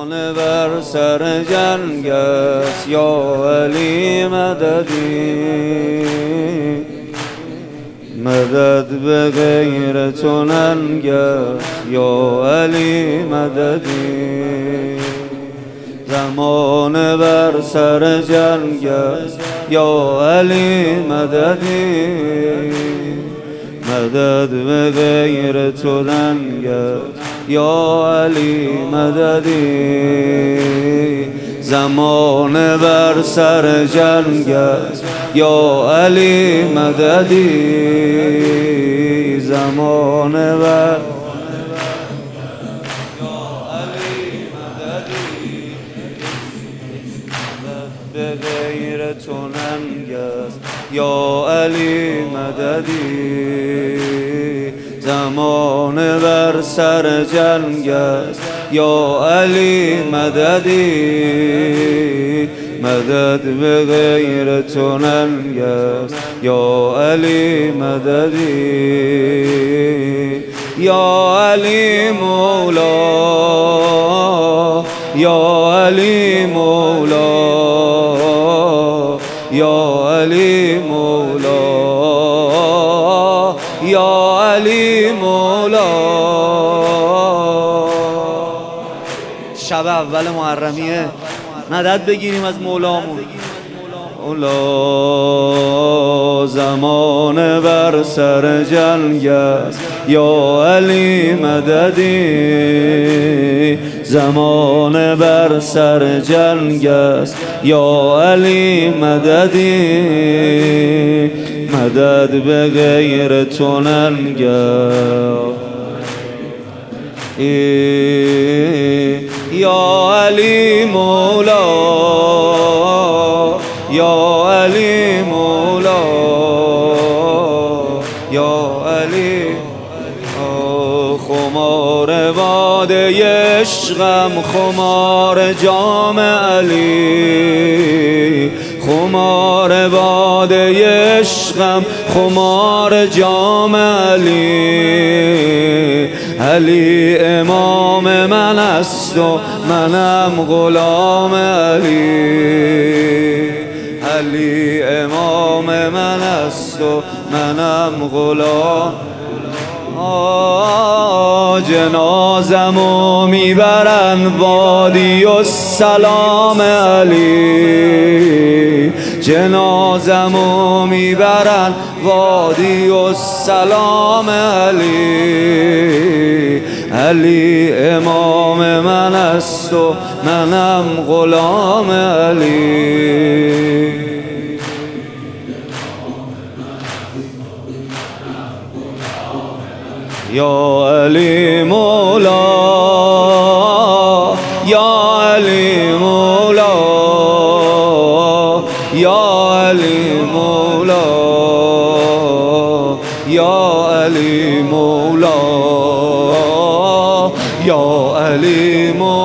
زمانه بر سر جنگ است یا علی مددی، مدد به غیر تو ننگ است یا علی مددی. زمانه بر سر جنگ است یا علی مددی، مدد به غیر تو ننگ است یا علی مددی. زمانه بر سر جنگ است یا علی مددی، زمانه بر به غیر تو ننگ است یا علی مددی. زمانه بر سر جنگ است یا علی مددی، مدد به غیر تو ننگ است یا علی مددی. یا علی مولا، یا علی مولا، یا علی مولا، یا علی مولا. شب اول محرمیه، مدد بگیریم از مولامون. مولا زمان بر سر جنگ است یا علی مددی، زمان بر سر جنگ است یا علی مددی، مدد به غیر تو ننگ است یا علی مولا، یا علی مولا، یا علی. خمار باده عشقم، خمار جام علی، خمار باده عشقم، خمار جام علی. علی امام من است و منم غلام علی، علی امام من است و منم غلام. جنازمو میبرن وادی السلام علی، جنازمو میبرن وادی السلام علی. علی امام من است و منم غلام علی. یا علی مولا، یا علی مولا، یا علی مولا، یا علی مولا، یا علی مولا.